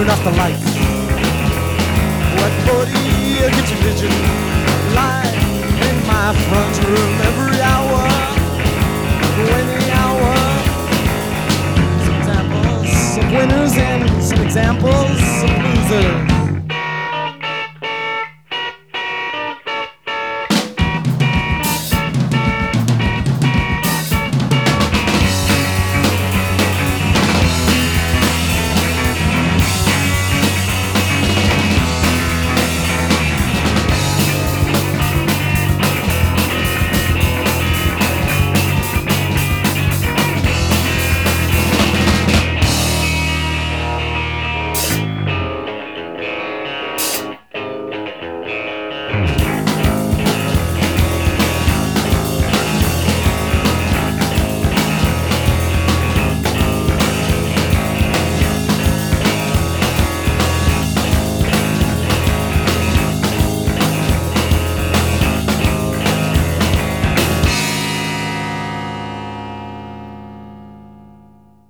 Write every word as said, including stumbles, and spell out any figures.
turn off the lights. What forty kitchen pigeon light in my front room every hour, any hour. Some examples of winners and some examples of losers.